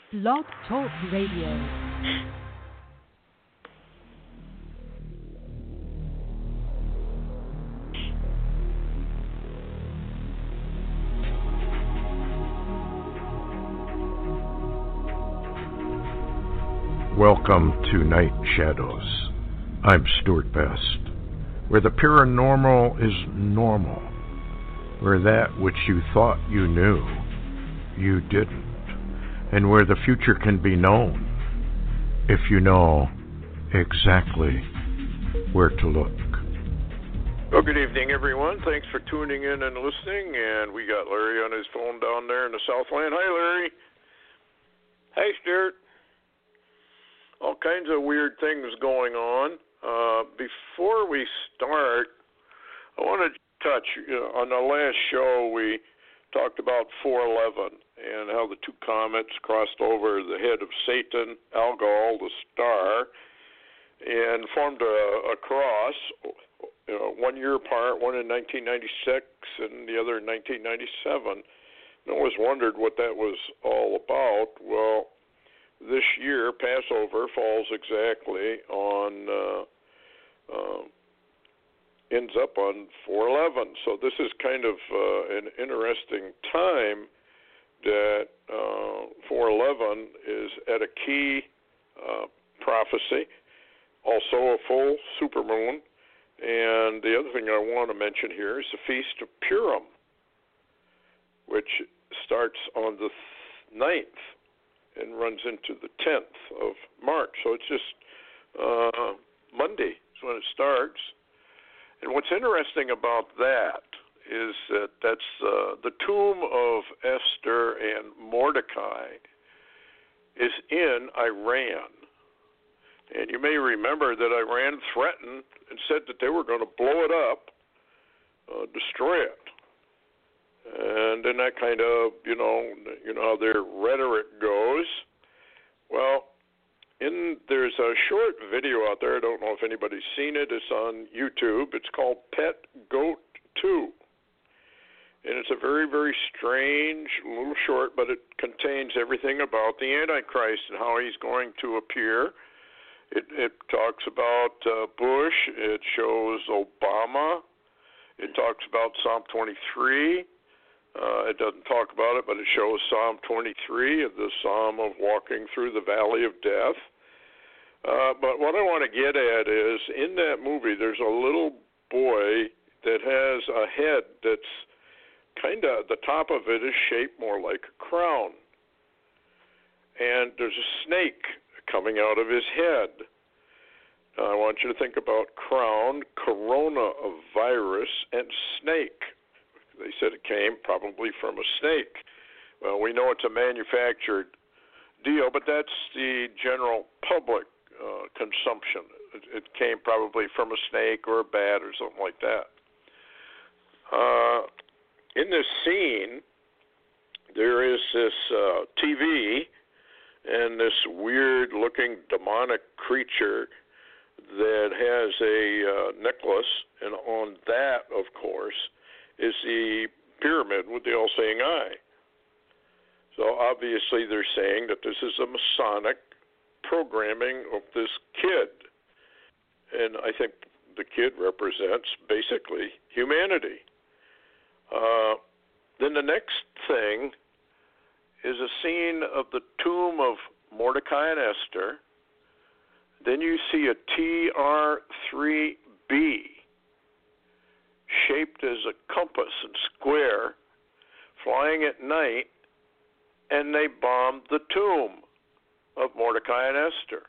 Blog Talk Radio. Welcome to Night Shadows. I'm Stuart Best, where the paranormal is normal, where that which you thought you knew, you didn't, and where the future can be known if you know exactly where to look. Well, good evening, everyone. Thanks for tuning in and listening. And we got Larry on his phone down there in the Southland. Hi, Larry. Hey, Stuart. All kinds of weird things going on. Before we start, I want to touch, on the last show we talked about 4/11 and how the two comets crossed over the head of Satan, Algol, the star, and formed a cross, 1 year apart, one in 1996 and the other in 1997. I always wondered what that was all about. Well, this year, Passover falls exactly on, ends up on 4/11. So this is kind of an interesting time that 4/11 is at a key prophecy, also a full supermoon. And the other thing I want to mention here is the Feast of Purim, which starts on the 9th. And runs into the 10th of March. So it's just Monday is when it starts. And what's interesting about that is that that's the tomb of Esther and Mordecai is in Iran. And you may remember that Iran threatened and said that they were going to blow it up, destroy it. And then that kind of, you know how their rhetoric goes. Well, there's a short video out there. I don't know if anybody's seen it. It's on YouTube. It's called Pet Goat 2. And it's a very, very strange little short, but it contains everything about the Antichrist and how he's going to appear. It talks about Bush. It shows Obama. It talks about Psalm 23. It doesn't talk about it, but it shows Psalm 23, the Psalm of walking through the valley of death. But what I want to get at is, in that movie, there's a little boy that has a head that's kind of, the top of it is shaped more like a crown. And there's a snake coming out of his head. Now, I want you to think about crown, coronavirus, and snake. They said it came probably from a snake. Well, we know it's a manufactured deal, but that's the general public consumption. It came probably from a snake or a bat or something like that. In this scene, there is this TV and this weird-looking demonic creature that has a necklace, and on that, of course, is the pyramid with the all-seeing eye. So obviously they're saying that this is a Masonic programming of this kid. And I think the kid represents basically humanity. Then the next thing is a scene of the tomb of Mordecai and Esther. Then you see a TR-3B shaped as a compass and square, flying at night, and they bombed the tomb of Mordecai and Esther.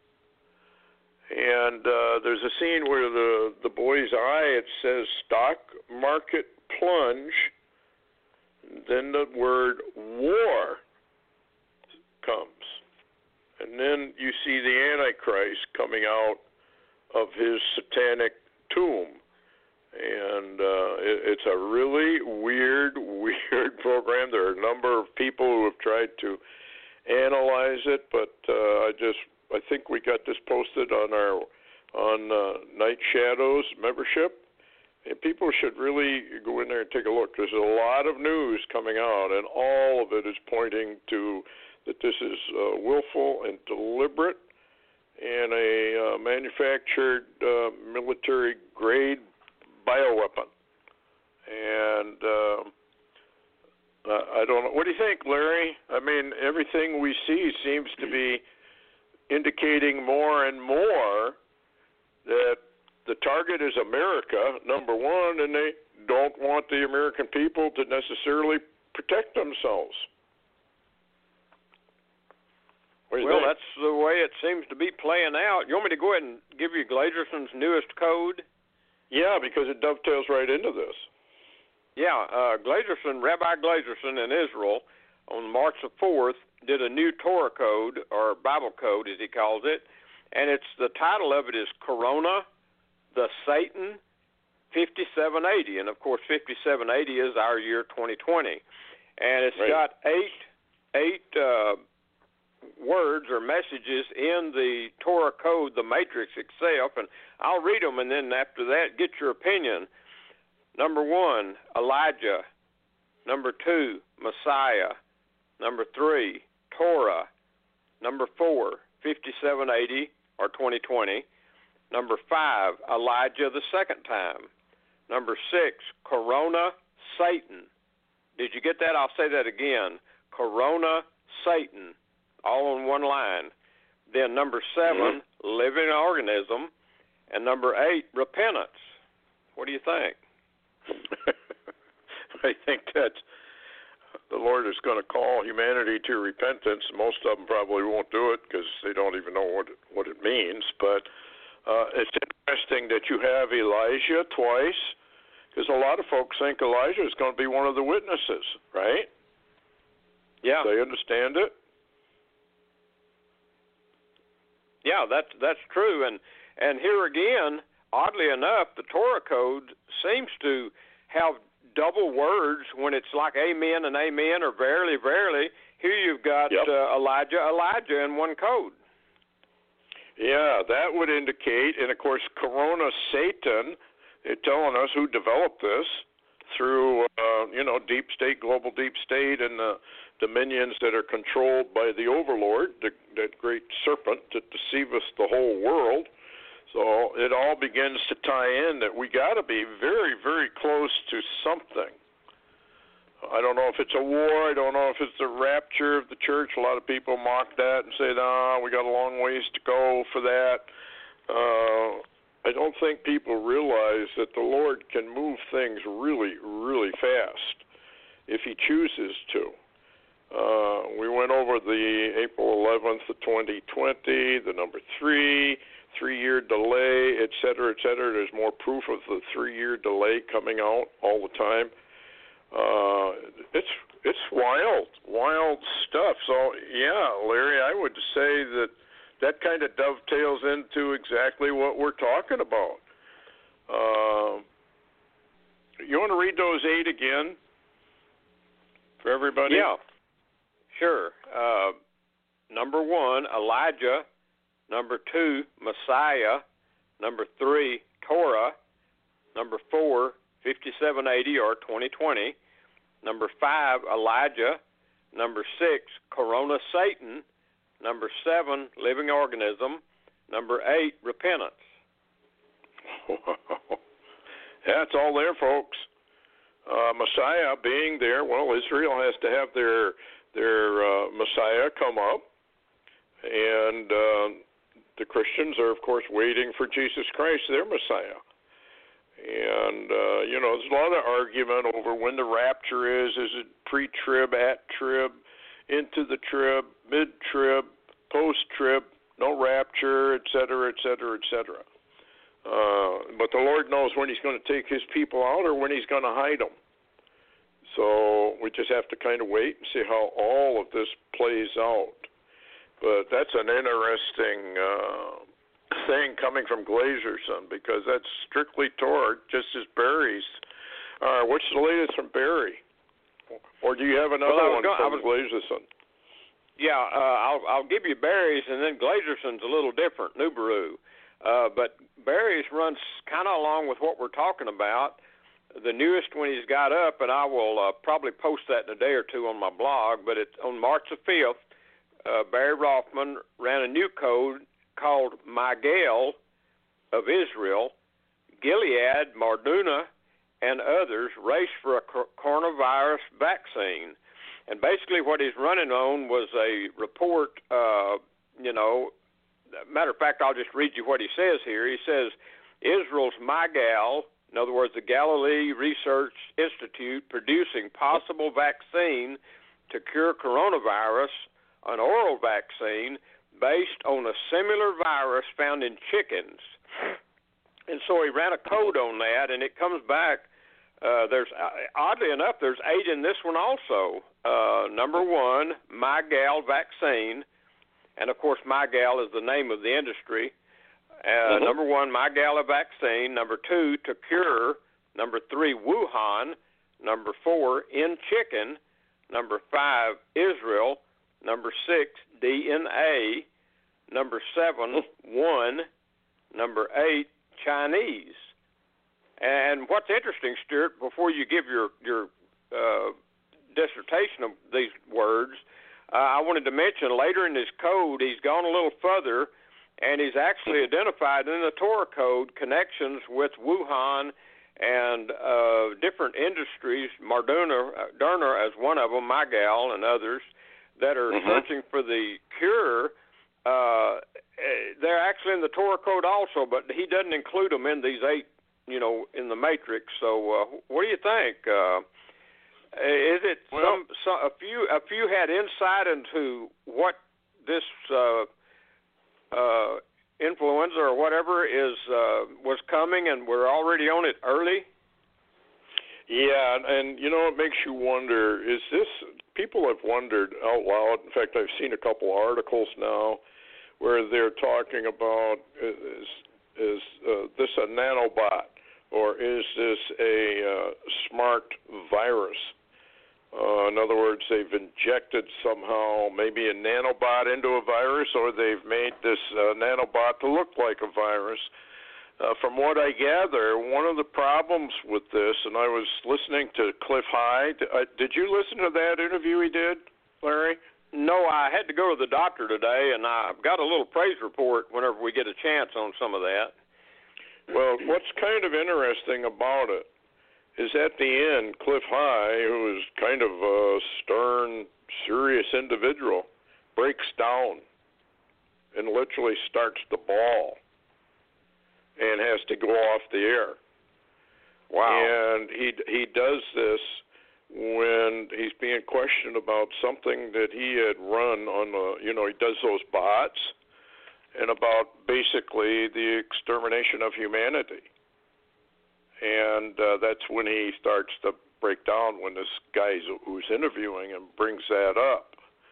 And there's a scene where the boy's eye, it says stock market plunge, then the word war comes. And then you see the Antichrist coming out of his satanic tomb. And it's a really weird program. There are a number of people who have tried to analyze it, but I think we got this posted on our Night Shadows membership, And people should really go in there and take a look. There's a lot of news coming out, and all of it is pointing to that this is willful and deliberate and a manufactured military-grade bioweapon. And I don't know. What do you think, Larry? I mean, everything we see seems to be indicating more and more that the target is America, number one, and they don't want the American people to necessarily protect themselves. Well, that's the way it seems to be playing out. You want me to go ahead and give you Glazerson's newest code? Yeah, because it dovetails right into this. Yeah, Rabbi Glazerson in Israel on March the 4th did a new Torah code, or Bible code as he calls it, and the title of it is Corona, the Satan 5780, and of course 5780 is our year 2020, and it's got eight words or messages in the Torah code, the matrix itself, and I'll read them, and then after that, get your opinion. Number 1, Elijah. Number 2, Messiah. Number 3, Torah. Number 4, 5780 or 2020. Number 5, Elijah the second time. Number 6, Corona, Satan. Did you get that? I'll say that again. Corona, Satan. All in one line. Then number 7, living organism. And number 8, repentance. What do you think? I think that the Lord is going to call humanity to repentance. Most of them probably won't do it because they don't even know what it means. But it's interesting that you have Elijah twice, because a lot of folks think Elijah is going to be one of the witnesses, right? Yeah. Do they understand it? Yeah, that's true. And here again, oddly enough, the Torah code seems to have double words when it's like amen and amen or verily, verily. Here you've got Elijah in one code. Yeah, that would indicate, and of course, Corona Satan, they're telling us who developed this through, deep state, global deep state, and the dominions that are controlled by the overlord, that great serpent that deceiveth the whole world. So it all begins to tie in that we got to be very, very close to something. I don't know if it's a war. I don't know if it's the rapture of the church. A lot of people mock that and say, we got a long ways to go for that. I don't think people realize that the Lord can move things really, really fast if he chooses to. We went over the April 11th of 2020, the number 3-year delay, et cetera, et cetera. There's more proof of the 3-year delay coming out all the time. It's wild stuff. So, yeah, Larry, I would say that kind of dovetails into exactly what we're talking about. You want to read those 8 again for everybody? Yeah, sure. Number 1, Elijah. Number 2, Messiah. Number 3, Torah. Number 4, 5780 or 2020. Number 5, Elijah. Number 6, Corona Satan. Number 7, living organism. Number 8, repentance. That's all there, folks. Messiah being there, well, Israel has to have their Messiah come up, and the Christians are, of course, waiting for Jesus Christ, their Messiah. And, there's a lot of argument over when the rapture is. Is it pre-trib, at-trib, into the trib, mid-trib, post-trib, no rapture, et cetera, et cetera, et cetera. But the Lord knows when he's going to take his people out or when he's going to hide them. So we just have to kind of wait and see how all of this plays out. But that's an interesting thing coming from Glazerson, because that's strictly Torah, just as Barry's. What's the latest from Barry? Or do you have another one from Glazerson? Yeah, I'll give you Barry's, and then Glazerson's a little different, Nubaru. But Barry's runs kind of along with what we're talking about. The newest one he's got up, and I will probably post that in a day or two on my blog, but it's on March the 5th. Barry Rothman ran a new code called Miguel of Israel, Gilead, Marduna, and others race for a coronavirus vaccine. And basically what he's running on was a report, matter of fact, I'll just read you what he says here. He says, Israel's Miguel, in other words, the Galilee Research Institute, producing possible vaccine to cure coronavirus, an oral vaccine based on a similar virus found in chickens. And so he ran a code on that, and it comes back. There's oddly enough, there's 8 in this one also. Number 1, Miguel vaccine, and of course Miguel is the name of the industry. Number 1, Miguel vaccine. Number 2, to cure. Number 3, Wuhan. Number 4, in chicken. Number 5, Israel. Number 6, DNA. Number 7, 1. Number 8, Chinese. And what's interesting, Stuart, before you give your dissertation of these words, I wanted to mention later in his code, he's gone a little further, and he's actually identified in the Torah code connections with Wuhan and different industries, Derner as one of them, Miguel and others, that are searching for the cure. They're actually in the Torah code also, but he doesn't include them in these 8, in the matrix. So what do you think? Is it a few had insight into what this influenza or whatever was coming, and we're already on it early? Yeah, and it makes you wonder, is this, people have wondered out loud. In fact, I've seen a couple articles now where they're talking about, is this a nanobot, or is this a smart virus? In other words, they've injected somehow maybe a nanobot into a virus, or they've made this nanobot to look like a virus. From what I gather, one of the problems with this, and I was listening to Cliff High. Did you listen to that interview he did, Larry? No, I had to go to the doctor today, and I've got a little praise report whenever we get a chance on some of that. Well, what's kind of interesting about it is at the end, Cliff High, who is kind of a stern, serious individual, breaks down and literally starts the ball and has to go off the air. Wow. And he does this when he's being questioned about something that he had run on, he does those bots, and about basically the extermination of humanity. And that's when he starts to break down, when this guy who's interviewing him brings that up.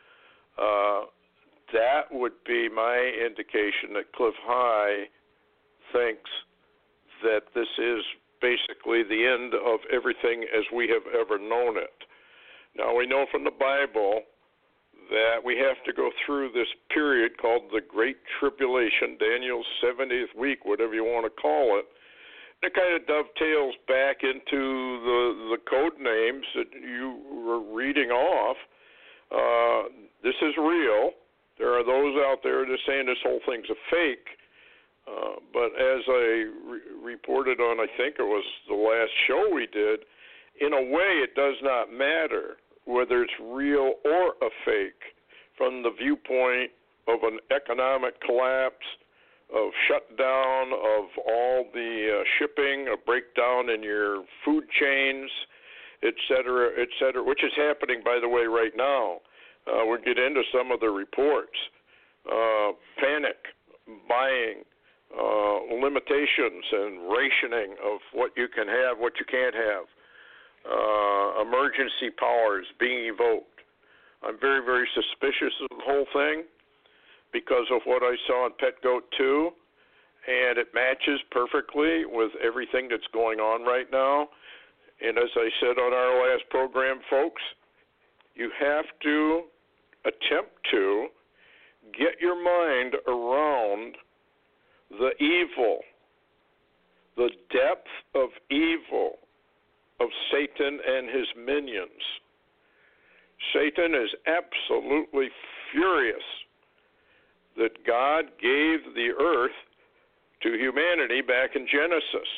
That would be my indication that Cliff High thinks that this is basically the end of everything as we have ever known it. Now, we know from the Bible that we have to go through this period called the Great Tribulation, Daniel's 70th week, whatever you want to call it. It kind of dovetails back into the code names that you were reading off. This is real. There are those out there that are saying this whole thing's a fake. But as I reported on, I think it was the last show we did, in a way it does not matter whether it's real or a fake from the viewpoint of an economic collapse, of shutdown of all the shipping, a breakdown in your food chains, et cetera, which is happening, by the way, right now. We'll get into some of the reports. Panic, buying, limitations and rationing of what you can have, what you can't have, emergency powers being evoked. I'm very, very suspicious of the whole thing because of what I saw in Pet Goat 2, and it matches perfectly with everything that's going on right now. And as I said on our last program, folks, you have to attempt to get your mind around the evil, the depth of evil of Satan and his minions. Satan is absolutely furious that God gave the earth to humanity back in Genesis.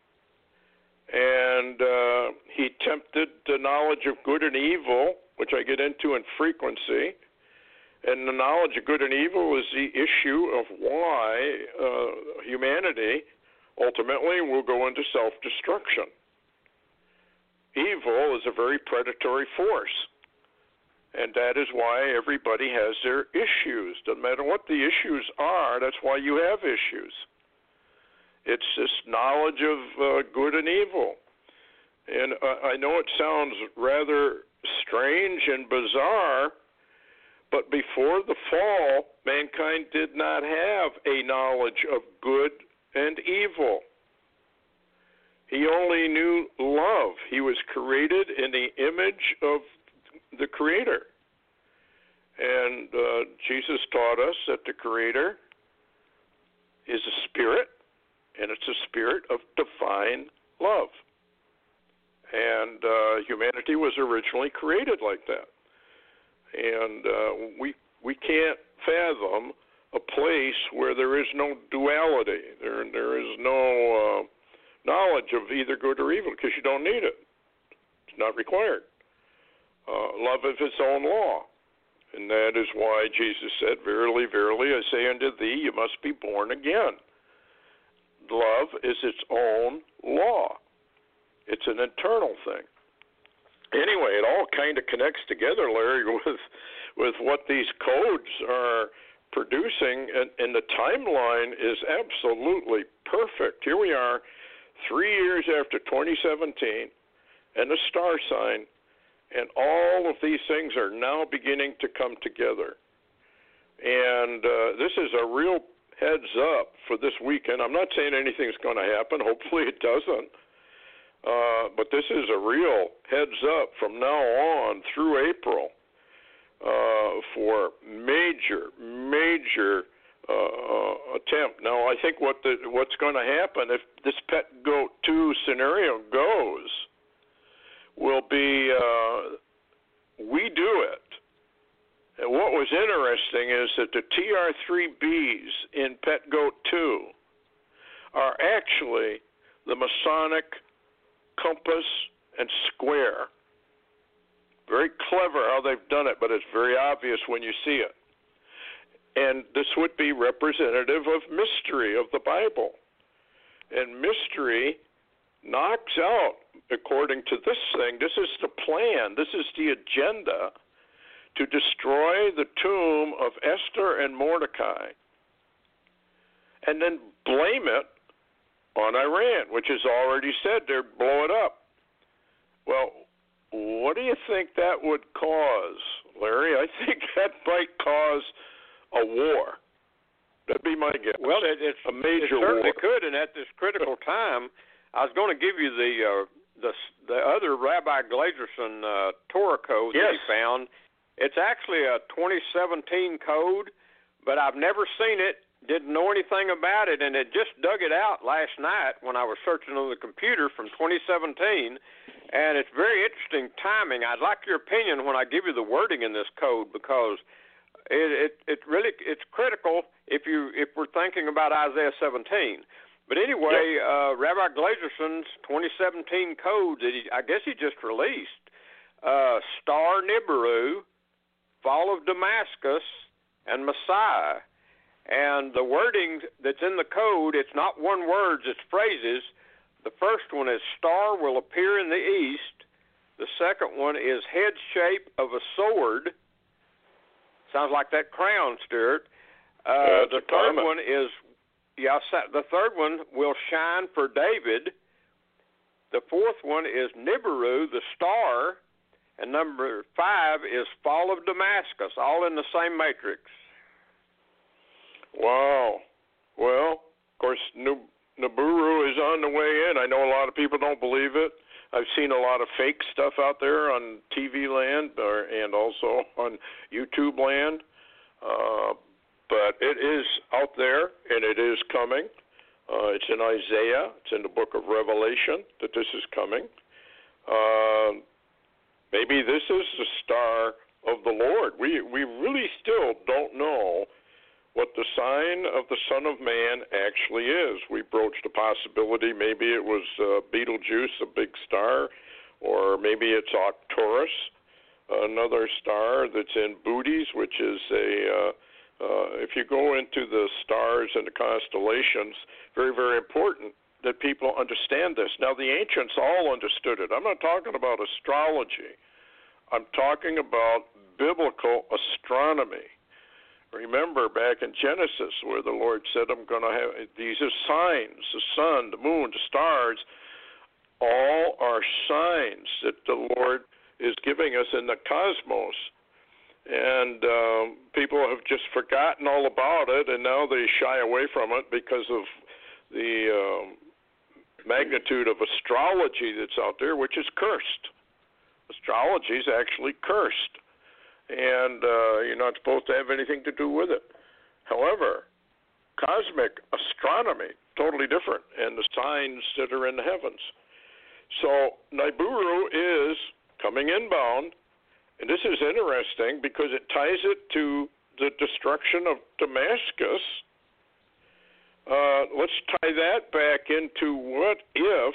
And he tempted the knowledge of good and evil, which I get into in frequency. And the knowledge of good and evil is the issue of why humanity ultimately will go into self-destruction. Evil is a very predatory force. And that is why everybody has their issues. Doesn't matter what the issues are, that's why you have issues. It's this knowledge of good and evil. And I know it sounds rather strange and bizarre, but before the fall, mankind did not have a knowledge of good and evil. He only knew love. He was created in the image of the Creator. And Jesus taught us that the Creator is a spirit, and it's a spirit of divine love. And humanity was originally created like that. And we can't fathom a place where there is no duality. There is no knowledge of either good or evil, because you don't need it. It's not required. Love is its own law. And that is why Jesus said, "Verily, verily, I say unto thee, you must be born again." Love is its own law. It's an internal thing. Anyway, it all kind of connects together, Larry, with what these codes are producing, and the timeline is absolutely perfect. Here we are, 3 years after 2017, and the star sign, and all of these things are now beginning to come together. And this is a real heads up for this weekend. I'm not saying anything's going to happen. Hopefully it doesn't. But this is a real heads up from now on through April for major attempt. Now, I think what's going to happen if this Pet Goat 2 scenario goes will be we do it. And what was interesting is that the TR3Bs in Pet Goat 2 are actually the Masonic compass and square. Very clever how they've done it, but it's very obvious when you see it. And this would be representative of mystery of the Bible. And mystery knocks out, according to this thing, this is the plan, this is the agenda, to destroy the tomb of Esther and Mordecai, and then blame it on Iran, which has already said they'll blow it up. Well, what do you think that would cause, Larry? I think that might cause a war. That'd be my guess. Well, it's a major war. It certainly war. could, and at this critical time, I was going to give you the other Rabbi Glazerson Torah code that he found. It's actually a 2017 code, but I've never seen it, didn't know anything about it, and it just dug it out last night when I was searching on the computer from 2017, and it's very interesting timing. I'd like your opinion when I give you the wording in this code, because it really it's critical if we're thinking about Isaiah 17. But anyway, Rabbi Glazerson's 2017 code that I guess he just released, Star Nibiru, Fall of Damascus, and Messiah. And the wording that's in the code, it's not one word, it's phrases. The first one is star will appear in the east. The second one is head shape of a sword. Sounds like that crown, Stuart. The third one is, the third one will shine for David. The fourth one is Nibiru, the star. And number 5 is Fall of Damascus, all in the same matrix. Wow. Well, of course, Nibiru is on the way in. I know a lot of people don't believe it. I've seen a lot of fake stuff out there on TV land and also on YouTube land. but it is out there, and it is coming. It's in Isaiah. It's in the book of Revelation that this is coming. Maybe this is the star of the Lord. We really still don't know what the sign of the Son of Man actually is. We broached a possibility. Maybe it was Betelgeuse, a big star, or maybe it's Arcturus, another star that's in Bootes, which is if you go into the stars and the constellations, very, very important that people understand this. Now, the ancients all understood it. I'm not talking about astrology. I'm talking about biblical astronomy. Remember back in Genesis where the Lord said, I'm going to have these are signs, the sun, the moon, the stars, all are signs that the Lord is giving us in the cosmos. And people have just forgotten all about it, and now they shy away from it because of the magnitude of astrology that's out there, which is cursed. Astrology is actually cursed, and you're not supposed to have anything to do with it. However, cosmic astronomy, totally different, and the signs that are in the heavens. So Nibiru is coming inbound, and this is interesting because it ties it to the destruction of Damascus. Let's tie that back into what if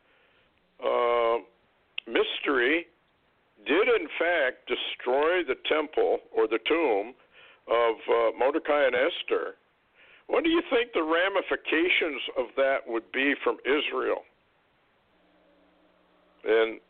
Mystery did in fact destroy the temple or the tomb of Mordecai and Esther. What do you think the ramifications of that would be from Israel? And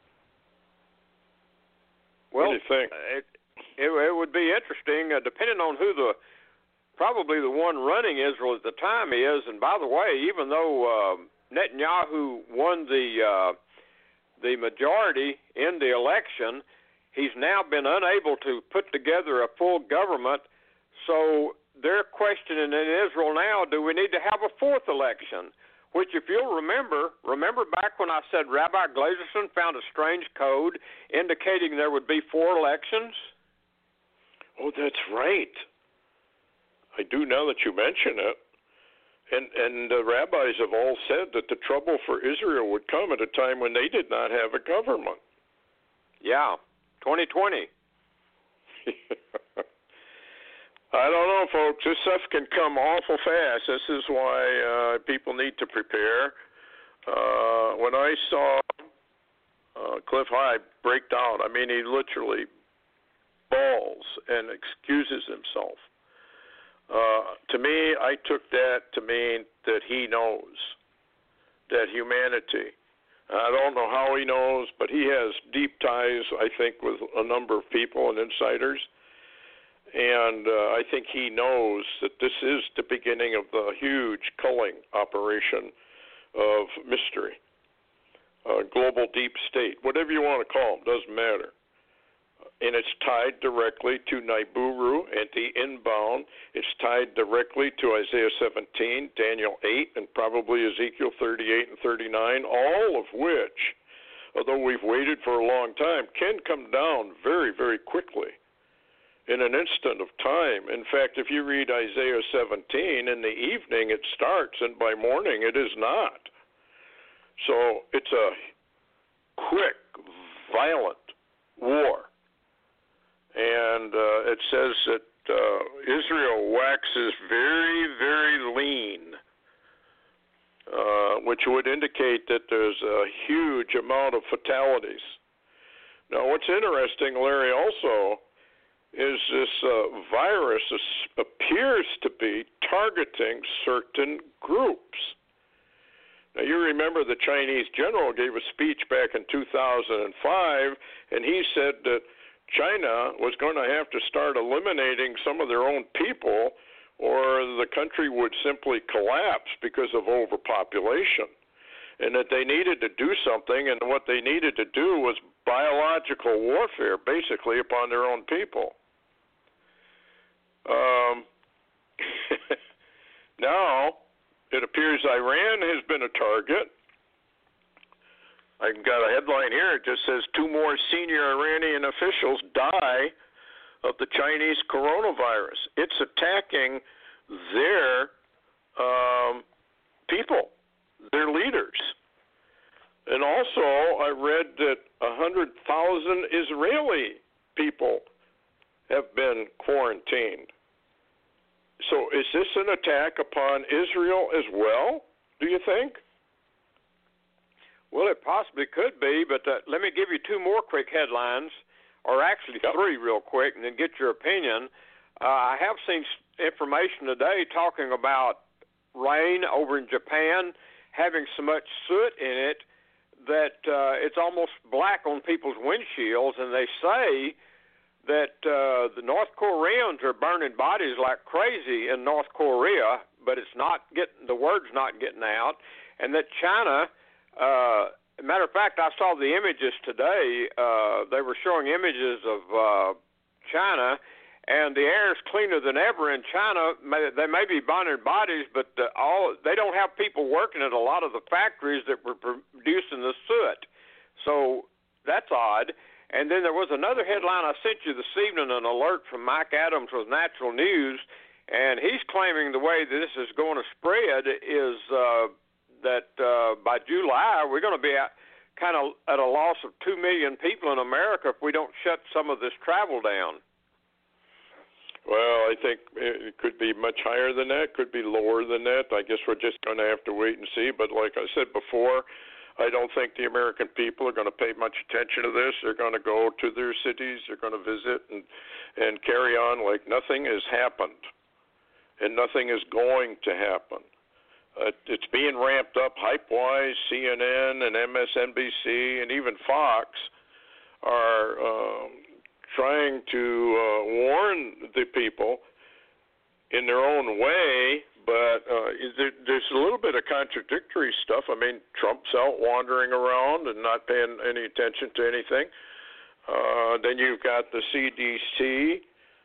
what do you think? It would be interesting, depending on who probably the one running Israel at the time is. And by the way, even though Netanyahu won the majority in the election, he's now been unable to put together a full government. So they're questioning in Israel now, do we need to have a fourth election? Which, if you'll remember back when I said Rabbi Glazerson found a strange code indicating there would be 4 elections? Oh, that's right. I do know that you mention it. And the rabbis have all said that the trouble for Israel would come at a time when they did not have a government. Yeah, 2020. I don't know, folks. This stuff can come awful fast. This is why people need to prepare. When I saw Cliff High break down, I mean, he literally bawls and excuses himself. To me, I took that to mean that he knows that humanity, I don't know how he knows, but he has deep ties, I think, with a number of people and insiders. And I think he knows that this is the beginning of the huge culling operation of mystery, global deep state, whatever you want to call them, doesn't matter. And it's tied directly to Nibiru and the inbound. It's tied directly to Isaiah 17, Daniel 8, and probably Ezekiel 38 and 39, all of which, although we've waited for a long time, can come down very, very quickly in an instant of time. In fact, if you read Isaiah 17, in the evening it starts, and by morning it is not. So it's a quick, violent war. And it says that Israel waxes very, very lean, which would indicate that there's a huge amount of fatalities. Now, what's interesting, Larry, also, is this virus appears to be targeting certain groups. Now, you remember the Chinese general gave a speech back in 2005, and he said that China was going to have to start eliminating some of their own people, or the country would simply collapse because of overpopulation, and that they needed to do something, and what they needed to do was biological warfare, basically, upon their own people. Now, it appears Iran has been a target. I've got a headline here. It just says 2 more senior Iranian officials die of the Chinese coronavirus. It's attacking their people, their leaders. And also, I read that 100,000 Israeli people have been quarantined. So is this an attack upon Israel as well, do you think? Well, it possibly could be, but let me give you two more quick headlines, or actually three real quick, and then get your opinion. I have seen information today talking about rain over in Japan having so much soot in it that it's almost black on people's windshields, and they say that the North Koreans are burning bodies like crazy in North Korea, but it's not getting, the word's not getting out, and that China, matter of fact, I saw the images today. They were showing images of China, and the air is cleaner than ever in China. They may be burning bodies, but they don't have people working at a lot of the factories that were producing the soot. So that's odd. And then there was another headline I sent you this evening, an alert from Mike Adams with Natural News, and he's claiming the way that this is going to spread is that by July we're going to be kind of at a loss of 2 million people in America if we don't shut some of this travel down. Well, I think it could be much higher than that, could be lower than that. I guess we're just going to have to wait and see. But like I said before, I don't think the American people are going to pay much attention to this. They're going to go to their cities, they're going to visit and carry on like nothing has happened and nothing is going to happen. It's being ramped up hype-wise. CNN and MSNBC and even Fox are trying to warn the people in their own way, but there's a little bit of contradictory stuff. I mean, Trump's out wandering around and not paying any attention to anything. Then you've got the CDC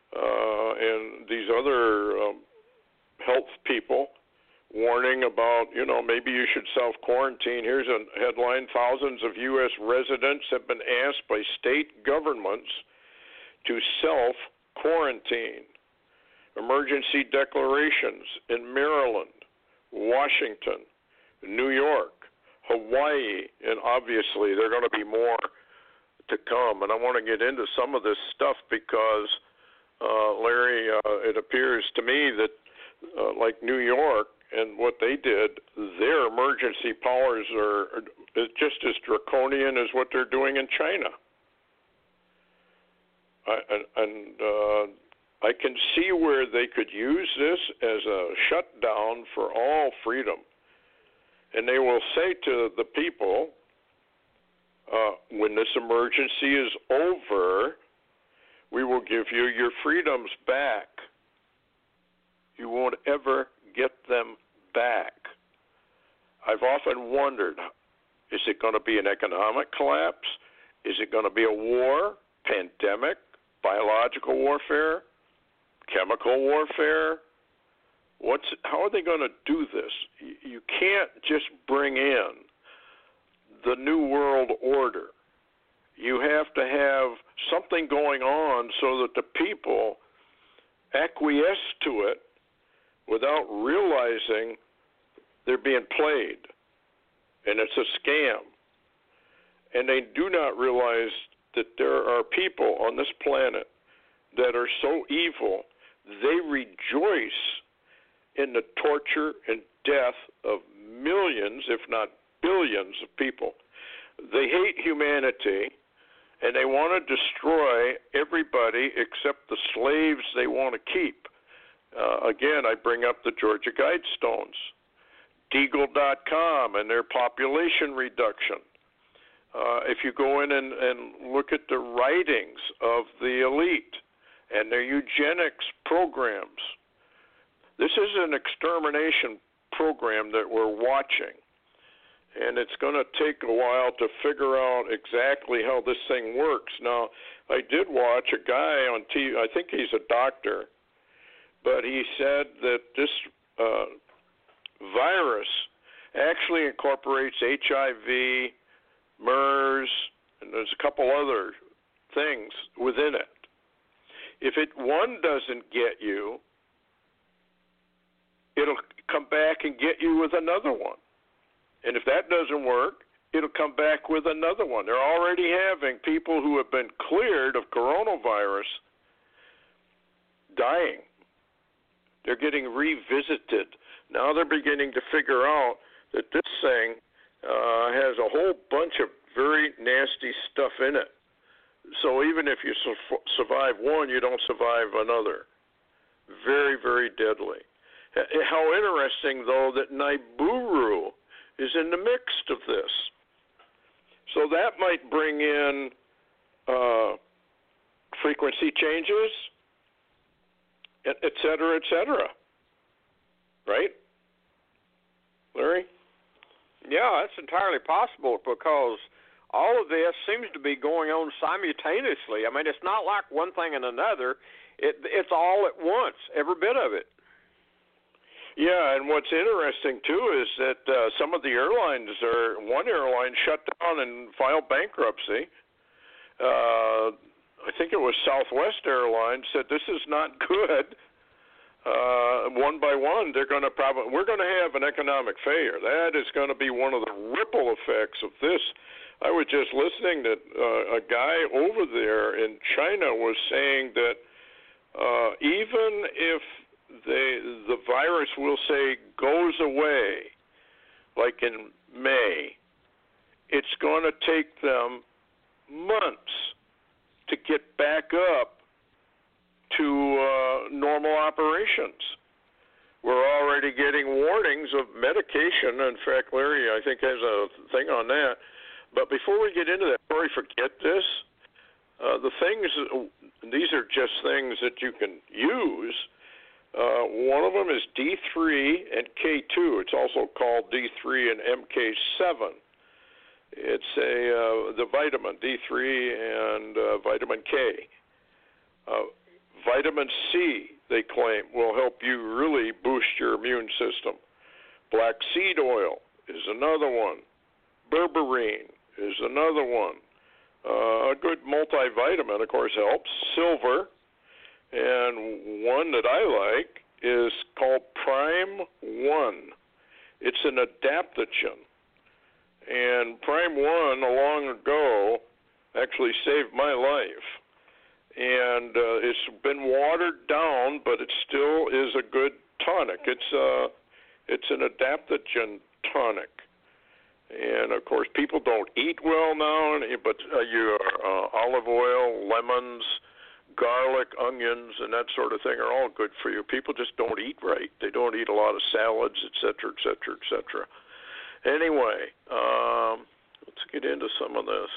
and these other health people warning about, maybe you should self-quarantine. Here's a headline: thousands of U.S. residents have been asked by state governments to self-quarantine. Emergency declarations in Maryland, Washington, New York, Hawaii, and obviously there are going to be more to come. And I want to get into some of this stuff because, Larry, it appears to me that like New York and what they did, their emergency powers are just as draconian as what they're doing in China. I can see where they could use this as a shutdown for all freedom. And they will say to the people, when this emergency is over, we will give you your freedoms back. You won't ever get them back. I've often wondered, is it going to be an economic collapse? Is it going to be a war, pandemic, biological warfare, chemical warfare? How are they going to do this? You can't just bring in the New World Order. You have to have something going on so that the people acquiesce to it without realizing they're being played and it's a scam. And they do not realize that there are people on this planet that are so evil, they rejoice in the torture and death of millions, if not billions, of people. They hate humanity, and they want to destroy everybody except the slaves they want to keep. Again, I bring up the Georgia Guidestones, Deagle.com, and their population reduction. If you go in and look at the writings of the elite and their eugenics programs, this is an extermination program that we're watching. And it's going to take a while to figure out exactly how this thing works. Now, I did watch a guy on TV, I think he's a doctor, but he said that this virus actually incorporates HIV, MERS, and there's a couple other things within it. If one doesn't get you, it'll come back and get you with another one. And if that doesn't work, it'll come back with another one. They're already having people who have been cleared of coronavirus dying. They're getting revisited. Now they're beginning to figure out that this thing has a whole bunch of very nasty stuff in it. So even if you survive one, you don't survive another. Very, very deadly. How interesting, though, that Nibiru is in the midst of this. So that might bring in frequency changes, et cetera, right? Larry? Yeah, that's entirely possible because all of this seems to be going on simultaneously. I mean, it's not like one thing and another. It's all at once, every bit of it. Yeah, and what's interesting, too, is that some of the airlines one airline shut down and filed bankruptcy. I think it was Southwest Airlines said this is not good. One by one, we're going to have an economic failure. That is going to be one of the ripple effects of this. I was just listening that a guy over there in China was saying that even if the virus, will say, goes away, like in May, it's going to take them months to get back up to normal operations. We're already getting warnings of medication. In fact, Larry, I think, has a thing on that. But before we get into that, before we forget this, these are just things that you can use. One of them is D3 and K2. It's also called D3 and MK7. It's the vitamin D3 and vitamin K. Vitamin C, they claim, will help you really boost your immune system. Black seed oil is another one. Berberine is another one. A good multivitamin, of course, helps. Silver. And one that I like is called Prime 1. It's an adaptogen. And Prime 1, long ago, actually saved my life. And it's been watered down, but it still is a good tonic. It's an adaptogen tonic. And, of course, people don't eat well now, but olive oil, lemons, garlic, onions, and that sort of thing are all good for you. People just don't eat right. They don't eat a lot of salads, et cetera, et cetera, et cetera. Anyway, let's get into some of this.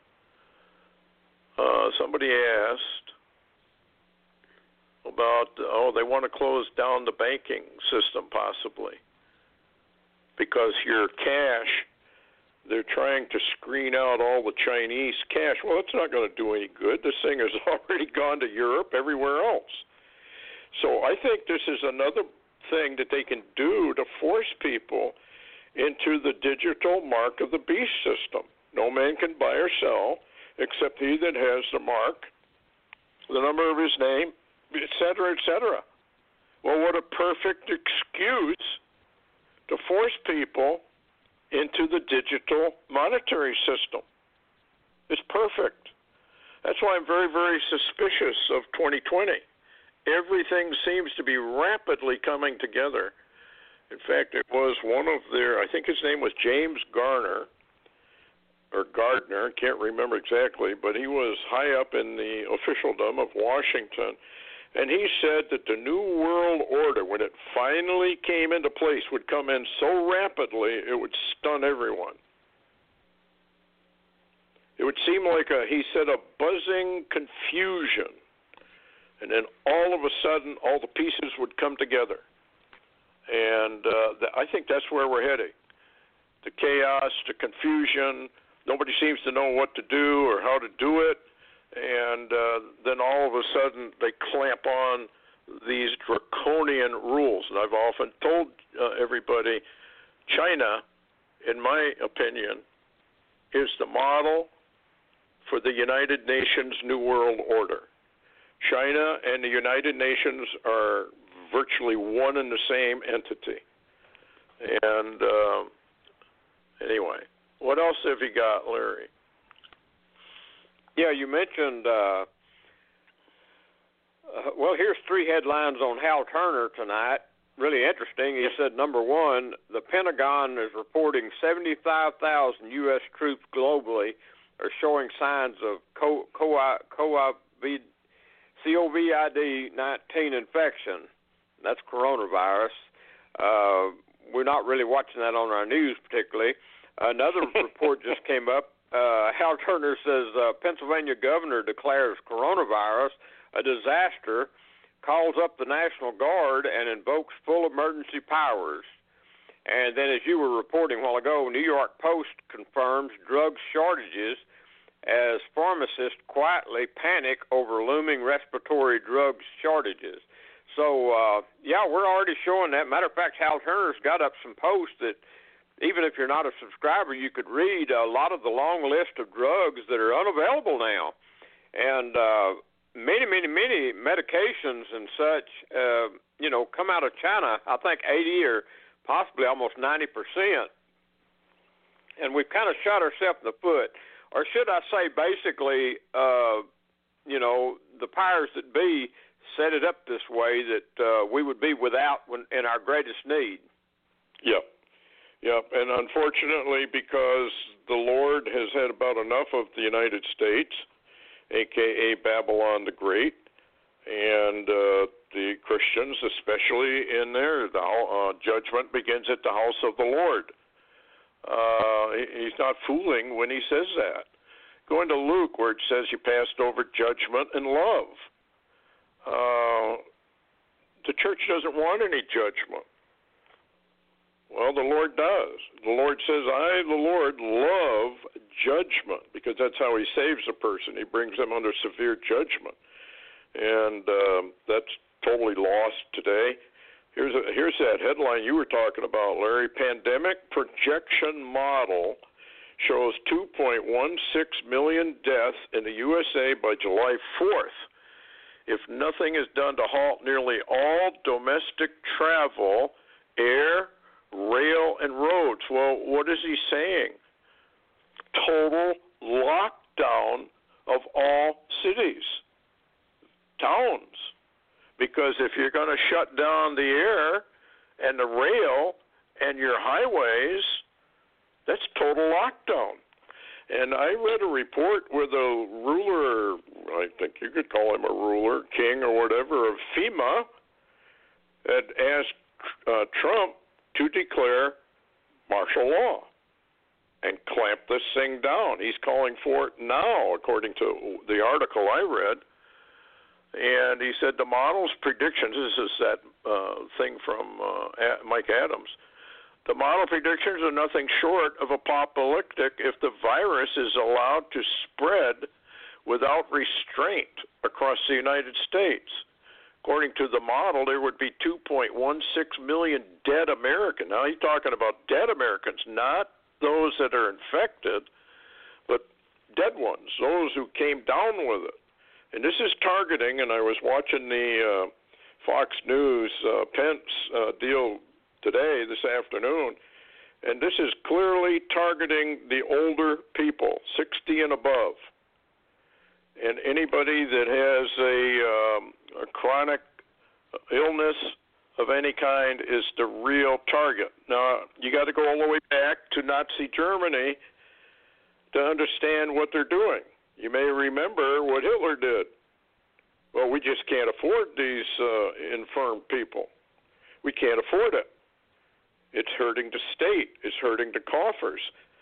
Somebody asked about, they want to close down the banking system possibly because your cash, they're trying to screen out all the Chinese cash. Well, it's not going to do any good. This thing has already gone to Europe, everywhere else. So I think this is another thing that they can do to force people into the digital mark of the beast system. No man can buy or sell except he that has the mark, the number of his name, et cetera, et cetera. Well, what a perfect excuse to force people into the digital monetary system. It's perfect. That's why I'm very, very suspicious of 2020. Everything seems to be rapidly coming together. In fact, it was one of I think his name was James Garner, or Gardner, can't remember exactly, but he was high up in the officialdom of Washington, and he said that the New World Order, when it finally came into place, would come in so rapidly it would stun everyone. It would seem like he said, a buzzing confusion, and then all of a sudden all the pieces would come together. And I think that's where we're heading. The chaos, the confusion, nobody seems to know what to do or how to do it, and then all of a sudden they clamp on these draconian rules. And I've often told everybody, China, in my opinion, is the model for the United Nations New World Order. China and the United Nations are virtually one and the same entity. And anyway, what else have you got, Larry? Yeah, you mentioned, well, here's 3 headlines on Hal Turner tonight. Really interesting. He said, number one, the Pentagon is reporting 75,000 U.S. troops globally are showing signs of COVID-19 infection. That's coronavirus. We're not really watching that on our news particularly. Another report just came up. Hal Turner says Pennsylvania governor declares coronavirus a disaster, calls up the National Guard, and invokes full emergency powers. And then, as you were reporting a while ago, New York Post confirms drug shortages as pharmacists quietly panic over looming respiratory drug shortages. So, yeah, we're already showing that. Matter of fact, Hal Turner's got up some posts that even if you're not a subscriber, you could read a lot of the long list of drugs that are unavailable now. And many medications and such, come out of China, I think 80 or possibly almost 90%. And we've kind of shot ourselves in the foot. Or should I say basically, the powers that be set it up this way that we would be without in our greatest need. Yep. And unfortunately, because the Lord has had about enough of the United States, a.k.a. Babylon the Great, and the Christians, especially in there, the judgment begins at the house of the Lord. He's not fooling when he says that. Go into Luke where it says he passed over judgment and love. The church doesn't want any judgment. Well, the Lord does. The Lord says, I, the Lord, love judgment, because that's how he saves a person. He brings them under severe judgment. And that's totally lost today. Here's that headline you were talking about, Larry. Pandemic projection model shows 2.16 million deaths in the USA by July 4th. If nothing is done to halt nearly all domestic travel, air, rail, and roads. Well, what is he saying? Total lockdown of all cities, towns. Because if you're going to shut down the air and the rail and your highways, that's total lockdown. And I read a report where the ruler, I think you could call him a ruler, king or whatever, of FEMA, had asked Trump to declare martial law and clamp this thing down. He's calling for it now, according to the article I read. And he said the model's predictions, this is that thing from Mike Adams, the model predictions are nothing short of apocalyptic if the virus is allowed to spread without restraint across the United States. According to the model, there would be 2.16 million dead Americans. Now, he's talking about dead Americans, not those that are infected, but dead ones, those who came down with it. And this is targeting, and I was watching the Fox News Pence deal today, this afternoon, and this is clearly targeting the older people, 60 and above. And anybody that has a chronic illness of any kind is the real target. Now, you got to go all the way back to Nazi Germany to understand what they're doing. You may remember what Hitler did. Well, we just can't afford these infirm people. We can't afford it. It's hurting the state. It's hurting the coffers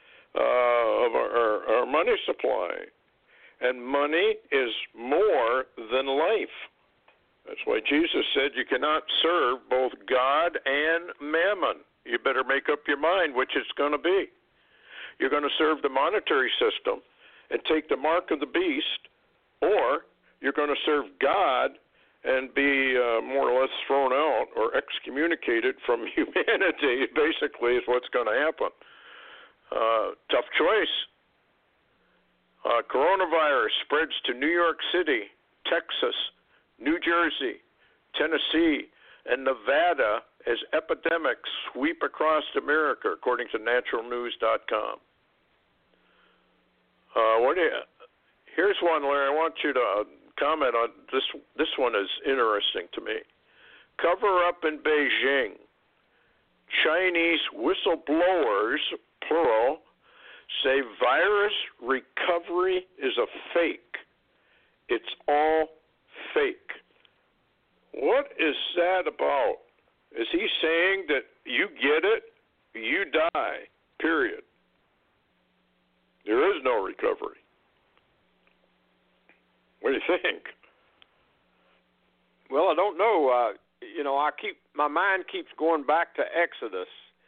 of our money supply. And money is more than life. That's why Jesus said you cannot serve both God and mammon. You better make up your mind which it's going to be. You're going to serve the monetary system and take the mark of the beast, or you're going to serve God and be more or less thrown out or excommunicated from humanity, basically, is what's going to happen. Tough choice. Coronavirus spreads to New York City, Texas, New Jersey, Tennessee, and Nevada as epidemics sweep across America, according to naturalnews.com. Here's one, Larry. I want you to comment on this. This one is interesting to me. Cover up in Beijing. Chinese whistleblowers, plural, say virus recovery is a fake. It's all fake. What is that about? Is he saying that you get it, you die, period? There is no recovery. What do you think? Well, I don't know. My mind keeps going back to Exodus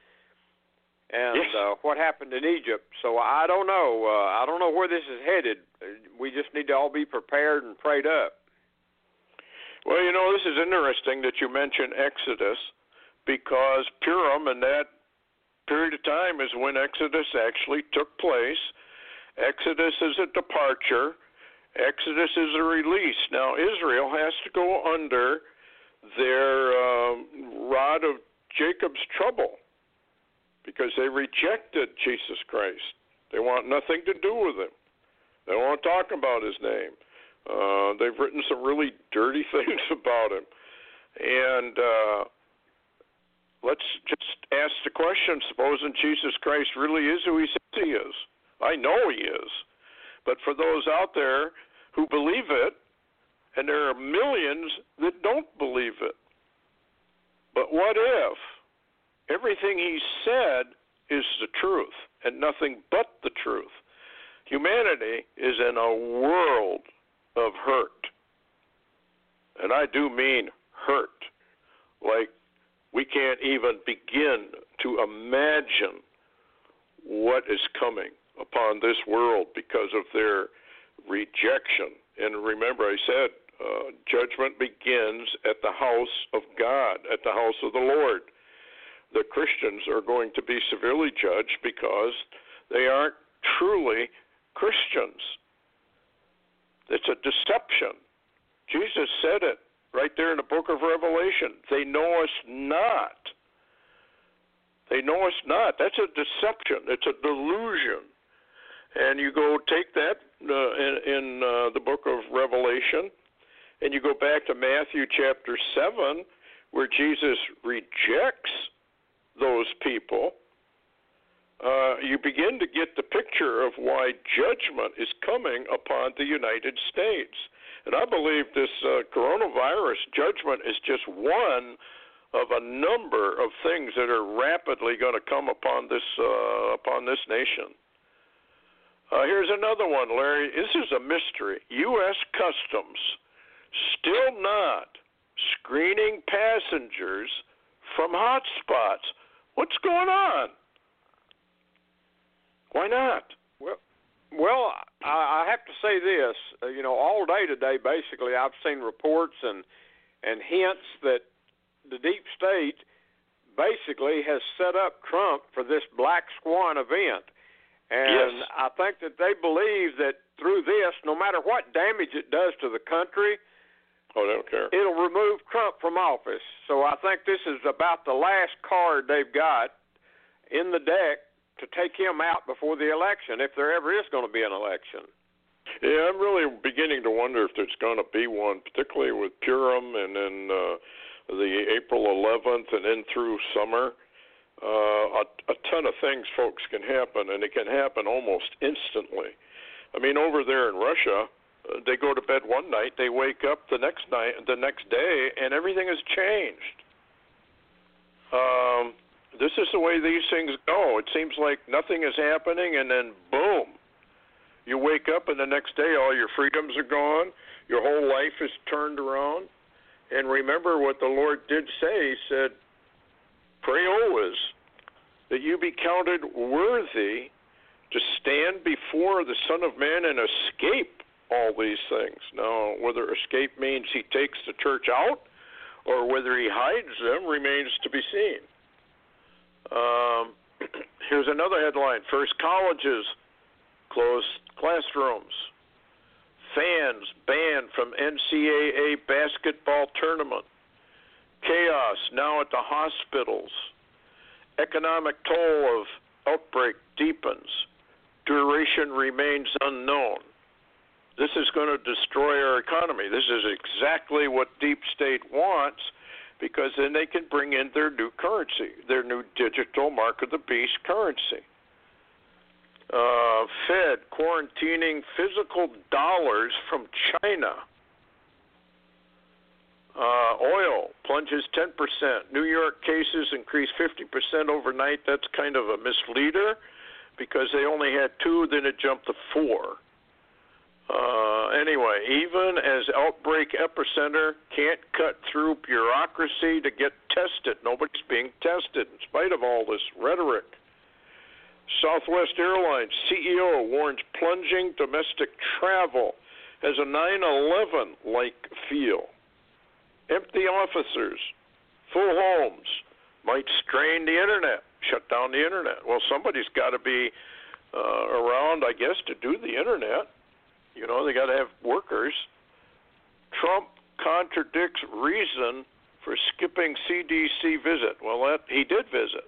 and what happened in Egypt. So I don't know. I don't know where this is headed. We just need to all be prepared and prayed up. Well, this is interesting that you mention Exodus, because Purim and that period of time is when Exodus actually took place. Exodus is a departure. Exodus is a release. Now, Israel has to go under their rod of Jacob's trouble because they rejected Jesus Christ. They want nothing to do with him. They don't want to talk about his name. They've written some really dirty things about him. And let's just ask the question, supposing Jesus Christ really is who he says he is. I know he is. But for those out there who believe it, and there are millions that don't believe it. But what if everything he said is the truth and nothing but the truth? Humanity is in a world of hurt. And I do mean hurt. Like we can't even begin to imagine what is coming upon this world because of their rejection. And remember, I said judgment begins at the house of God, at the house of the Lord. The Christians are going to be severely judged because they aren't truly Christians. It's a deception. Jesus said it right there in the book of Revelation. They know us not. They know us not. That's a deception. It's a delusion. And you go take that in the book of Revelation, and you go back to Matthew chapter 7, where Jesus rejects those people. You begin to get the picture of why judgment is coming upon the United States. And I believe this coronavirus judgment is just one of a number of things that are rapidly going to come upon this nation. Here's another one, Larry. This is a mystery. U.S. Customs still not screening passengers from hot spots. What's going on? Why not? Well, I have to say this. All day today, basically, I've seen reports and hints that the deep state basically has set up Trump for this Black Swan event. And yes. I think that they believe that through this, no matter what damage it does to the country, they don't care. It'll remove Trump from office. So I think this is about the last card they've got in the deck to take him out before the election, if there ever is going to be an election. Yeah, I'm really beginning to wonder if there's going to be one, particularly with Purim and then the April 11th and then through summer. A ton of things, folks, can happen, and it can happen almost instantly. I mean, over there in Russia, they go to bed one night, they wake up the next day, and everything has changed. This is the way these things go. It seems like nothing is happening, and then boom, you wake up, and the next day all your freedoms are gone. Your whole life is turned around. And remember what the Lord did say. He said, pray always that you be counted worthy to stand before the Son of Man and escape all these things. Now, whether escape means he takes the church out or whether he hides them remains to be seen. Here's another headline. First colleges close classrooms. Fans banned from NCAA basketball tournament. Chaos now at the hospitals. Economic toll of outbreak deepens. Duration remains unknown. This is going to destroy our economy. This is exactly what Deep State wants, because then they can bring in their new currency, their new digital mark of the beast currency. Fed quarantining physical dollars from China. Oil plunges 10%. New York cases increased 50% overnight. That's kind of a misleader, because they only had 2, then it jumped to 4. Anyway, even as outbreak epicenter can't cut through bureaucracy to get tested. Nobody's being tested in spite of all this rhetoric. Southwest Airlines CEO warns plunging domestic travel has a 9/11-like feel. Empty offices, full homes might strain the internet, shut down the internet. Well, somebody's got to be around, I guess, to do the internet. You know, they got to have workers. Trump contradicts reason for skipping CDC visit. Well, he did visit.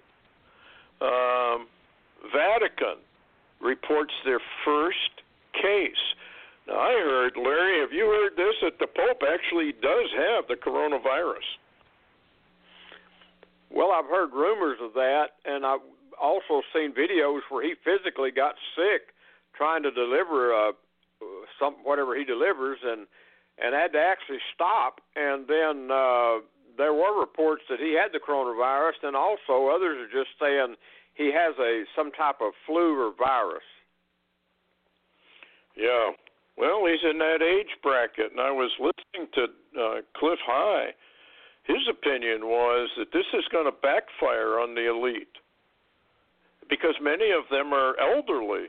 Vatican reports their first case. Now, I heard, Larry, have you heard this, that the Pope actually does have the coronavirus? Well, I've heard rumors of that, and I've also seen videos where he physically got sick trying to deliver whatever he delivers, and had to actually stop. And then there were reports that he had the coronavirus, and also others are just saying he has some type of flu or virus. Yeah. Well, he's in that age bracket, and I was listening to Cliff High. His opinion was that this is going to backfire on the elite, because many of them are elderly,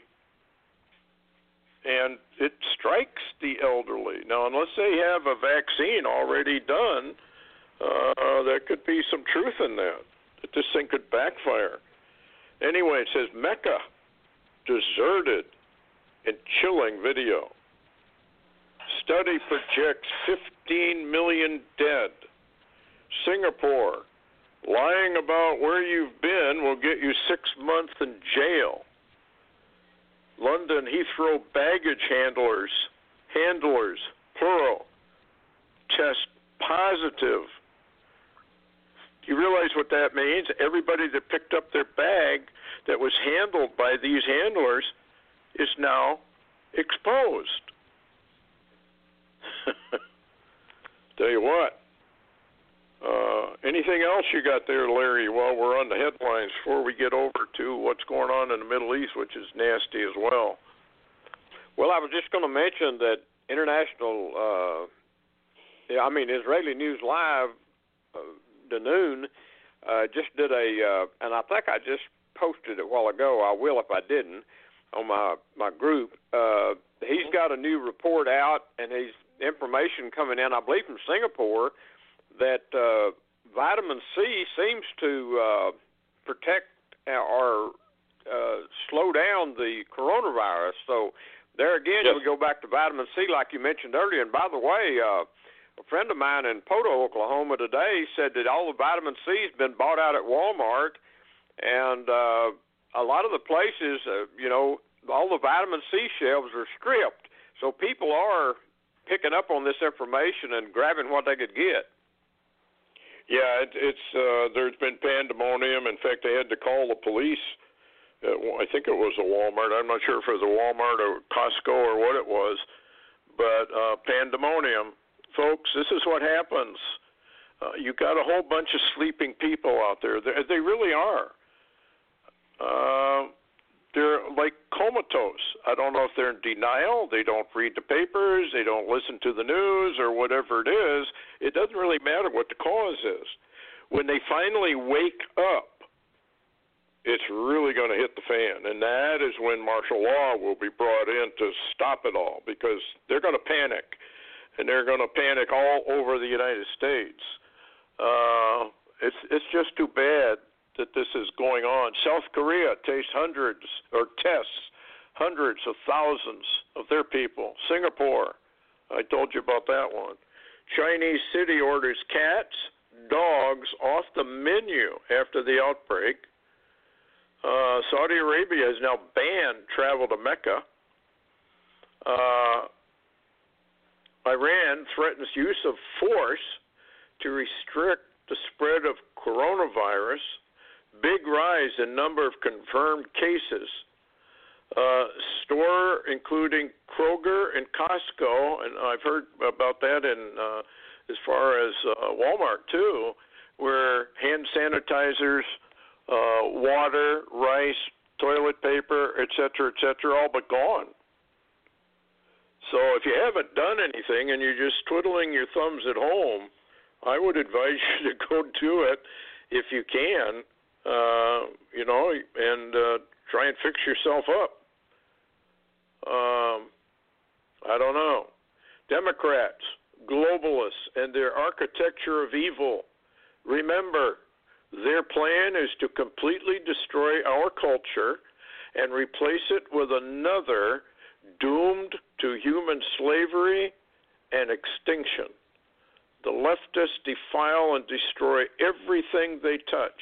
and it strikes the elderly. Now, unless they have a vaccine already done, there could be some truth in that this thing could backfire. Anyway, it says Mecca deserted in chilling video. Study projects 15 million dead. Singapore, lying about where you've been will get you 6 months in jail. London Heathrow baggage handlers, plural, test positive. Do you realize what that means? Everybody that picked up their bag that was handled by these handlers is now exposed. Tell you what. Anything else you got there, Larry, while we're on the headlines before we get over to what's going on in the Middle East, which is nasty as well? Well, I was just going to mention that Israeli News Live, the noon, just did and I think I just posted it a while ago. I will if I didn't, on my group. He's got a new report out, and he's information coming in, I believe, from Singapore, that vitamin C seems to protect or slow down the coronavirus. So there again, yes, we go back to vitamin C like you mentioned earlier. And by the way, a friend of mine in Poto, Oklahoma today said that all the vitamin C has been bought out at Walmart, and a lot of the places, all the vitamin C shelves are stripped. So people are picking up on this information and grabbing what they could get. Yeah, it's there's been pandemonium. In fact, they had to call the police. I think it was a Walmart. I'm not sure if it was a Walmart or Costco or what it was, but pandemonium. Folks, this is what happens. You got a whole bunch of sleeping people out there. They really are. They're like comatose. I don't know if they're in denial. They don't read the papers. They don't listen to the news or whatever it is. It doesn't really matter what the cause is. When they finally wake up, it's really going to hit the fan. And that is when martial law will be brought in to stop it all, because they're going to panic. And they're going to panic all over the United States. It's just too bad that this is going on. South Korea tests hundreds of thousands of their people. Singapore, I told you about that one. Chinese city orders cats, dogs off the menu after the outbreak. Saudi Arabia has now banned travel to Mecca. Iran threatens use of force to restrict the spread of coronavirus. Big rise in number of confirmed cases. Store including Kroger and Costco, and I've heard about that in as far as Walmart too, where hand sanitizers, water, rice, toilet paper, etc., all but gone. So if you haven't done anything and you're just twiddling your thumbs at home, I would advise you to go do it if you can, and try and fix yourself up. I don't know. Democrats, globalists, and their architecture of evil. Remember, their plan is to completely destroy our culture and replace it with another doomed to human slavery and extinction. The leftists defile and destroy everything they touch.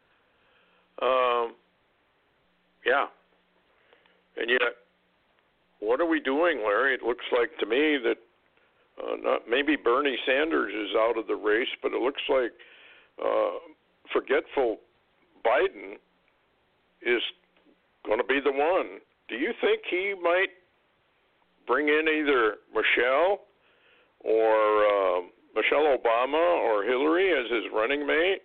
And yet, what are we doing, Larry? It looks like to me that maybe Bernie Sanders is out of the race, but it looks like forgetful Biden is going to be the one. Do you think he might bring in either Michelle Obama or Hillary as his running mate?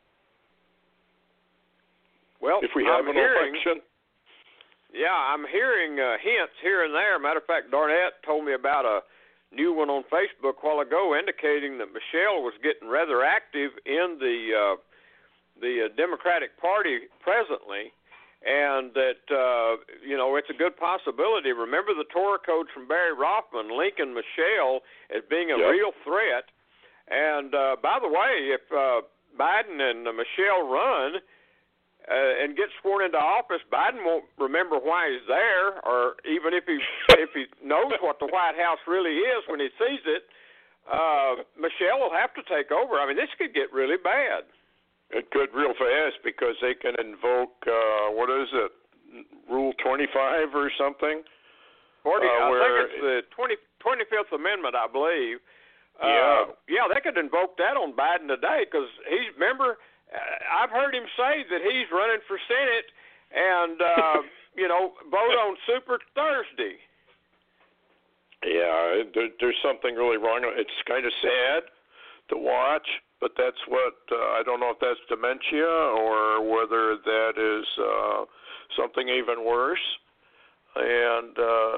Well, if we have an election. Yeah, I'm hearing hints here and there. Matter of fact, Darnett told me about a new one on Facebook a while ago indicating that Michelle was getting rather active in the Democratic Party presently, and that, it's a good possibility. Remember the Torah code from Barry Rothman, linking Michelle as being a real threat. And, by the way, if Biden and Michelle run and get sworn into office, Biden won't remember why he's there, or even if he knows what the White House really is when he sees it, Michelle will have to take over. I mean, this could get really bad. It could real fast because they can invoke, what is it, Rule 25 or something? 40, I think it's the 25th Amendment, I believe. They could invoke that on Biden today because remember, I've heard him say that he's running for Senate and, vote on Super Thursday. Yeah, there's something really wrong. It's kind of sad to watch, but that's what, I don't know if that's dementia or whether that is something even worse. And,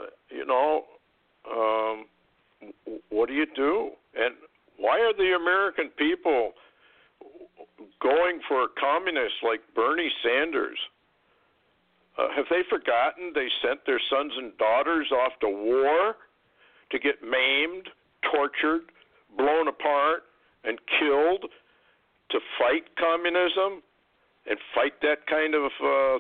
what do you do? And why are the American people going for communists like Bernie Sanders? Have they forgotten they sent their sons and daughters off to war to get maimed, tortured, blown apart, and killed to fight communism and fight that kind of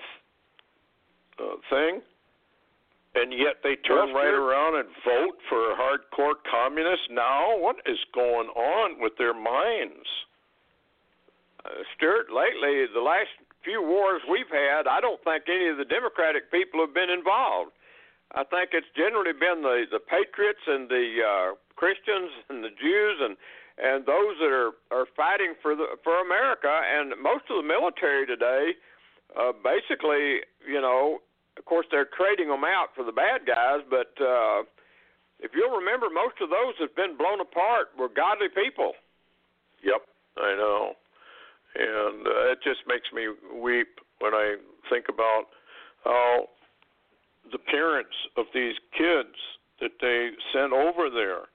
thing? And yet they turn right around and vote for hardcore communists now? What is going on with their minds? Stuart, lately, the last few wars we've had, I don't think any of the Democratic people have been involved. I think it's generally been the patriots and the Christians and the Jews and those that are fighting for America. And most of the military today, basically, of course, they're trading them out for the bad guys. But if you'll remember, most of those that have been blown apart were godly people. Yep, I know. And it just makes me weep when I think about how the parents of these kids that they sent over there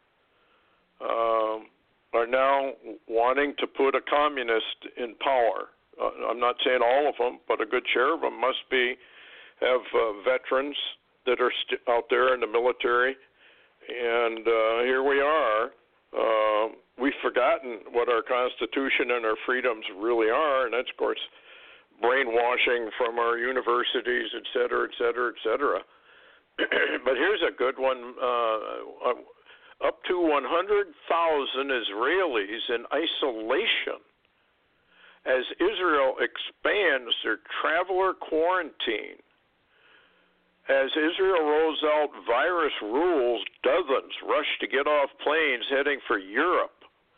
are now wanting to put a communist in power. I'm not saying all of them, but a good share of them must have veterans that are out there in the military. And here we are. We've forgotten what our Constitution and our freedoms really are, and that's, of course, brainwashing from our universities, et cetera, et cetera, et cetera. But here's a good one. up to 100,000 Israelis in isolation as Israel expands their traveler quarantine. As Israel rolls out virus rules, dozens rush to get off planes heading for Europe.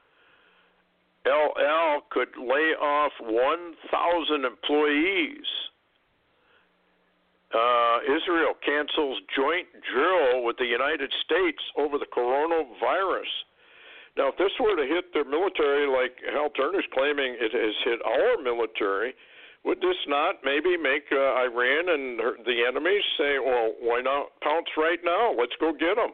El Al could lay off 1,000 employees. Israel cancels joint drill with the United States over the coronavirus. Now, if this were to hit their military like Hal Turner's claiming it has hit our military, would this not maybe make Iran and the enemies say, well, why not pounce right now? Let's go get them.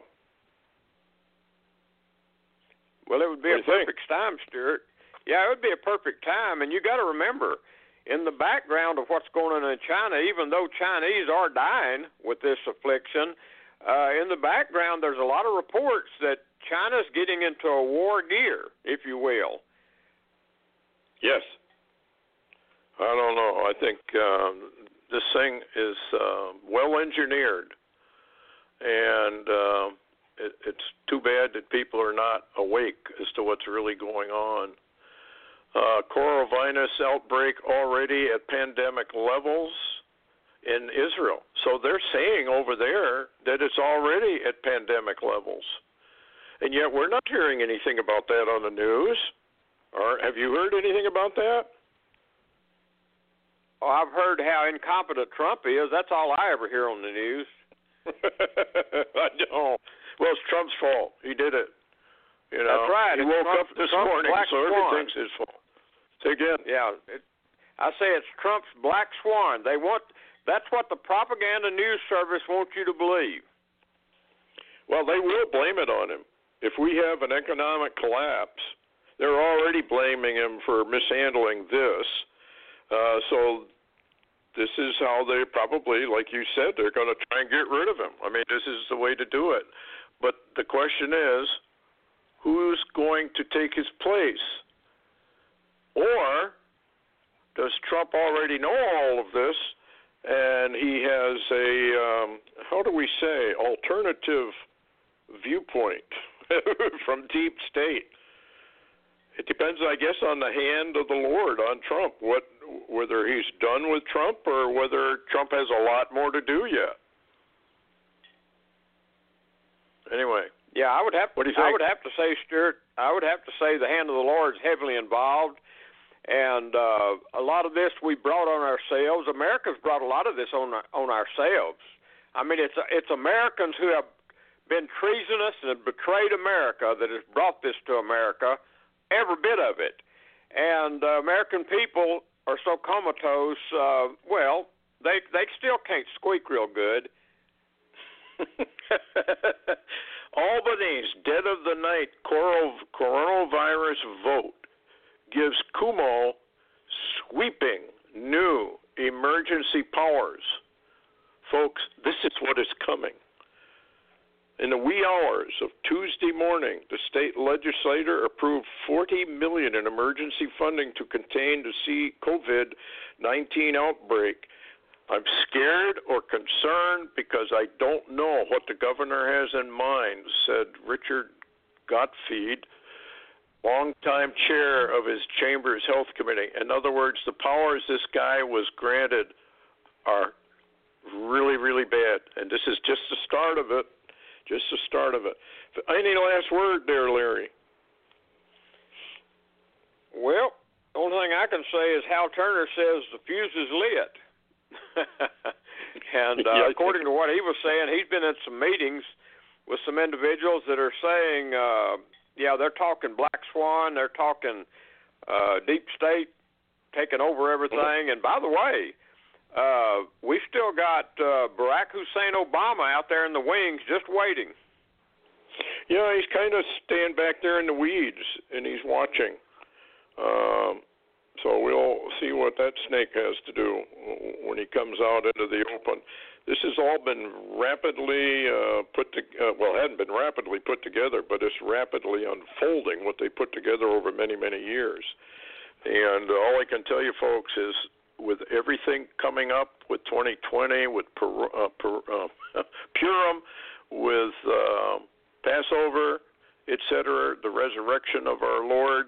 Well, it would be a perfect time, Stuart. Yeah, it would be a perfect time. And you got to remember, in the background of what's going on in China, even though Chinese are dying with this affliction, in the background there's a lot of reports that China's getting into a war gear, if you will. Yes. I don't know. I think this thing is well engineered, and it's too bad that people are not awake as to what's really going on. Coronavirus outbreak already at pandemic levels in Israel. So they're saying over there that it's already at pandemic levels. And yet we're not hearing anything about that on the news. Or have you heard anything about that? Oh, I've heard how incompetent Trump is. That's all I ever hear on the news. I know. Well, it's Trump's fault. He did it. You know, that's right. He woke up this morning, so everything's his fault. Say again. Yeah, I say it's Trump's black swan. That's what the propaganda news service wants you to believe. Well, they will blame it on him. If we have an economic collapse, they're already blaming him for mishandling this. So this is how they probably, like you said, they're going to try and get rid of him. I mean, this is the way to do it. But the question is, who's going to take his place? Or does Trump already know all of this, and he has a, how do we say, alternative viewpoint from deep state? It depends, I guess, on the hand of the Lord on Trump, whether he's done with Trump or whether Trump has a lot more to do yet. Anyway. Yeah, I would have to say, Stuart, I would have to say the hand of the Lord is heavily involved. And a lot of this we brought on ourselves. America's brought a lot of this on ourselves. I mean, it's Americans who have been treasonous and betrayed America that has brought this to America, every bit of it. And American people are so comatose. Well, they still can't squeak real good. Albany's dead of the night coronavirus vote gives Cuomo sweeping new emergency powers. Folks, this is what is coming. In the wee hours of Tuesday morning, the state legislature approved $40 million in emergency funding to contain the COVID-19 outbreak. I'm scared or concerned because I don't know what the governor has in mind, said Richard Gottfried, longtime chair of his chamber's health committee. In other words, the powers this guy was granted are really, really bad. And this is just the start of it. Just the start of it. Any last word there, Larry? Well, the only thing I can say is Hal Turner says the fuse is lit. And according to what he was saying, he's been in some meetings with some individuals that are saying, they're talking black swan, they're talking deep state taking over everything. And by the way, we still got Barack Hussein Obama out there in the wings just waiting. Yeah, he's kind of staying back there in the weeds, and he's watching. So we'll see what that snake has to do when he comes out into the open. This has all been rapidly it hadn't been rapidly put together, but it's rapidly unfolding what they put together over many, many years. And all I can tell you, folks, is with everything coming up with 2020, with Purim, with Passover, etc., the resurrection of our Lord,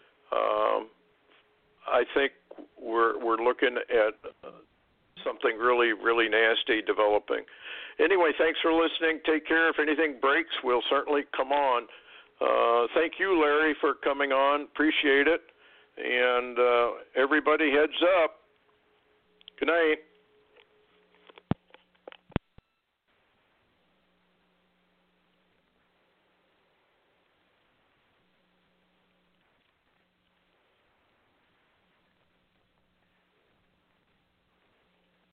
I think we're looking at something really, really nasty developing. Anyway, thanks for listening. Take care. If anything breaks, we'll certainly come on. Thank you, Larry, for coming on. Appreciate it. And everybody heads up. Good night.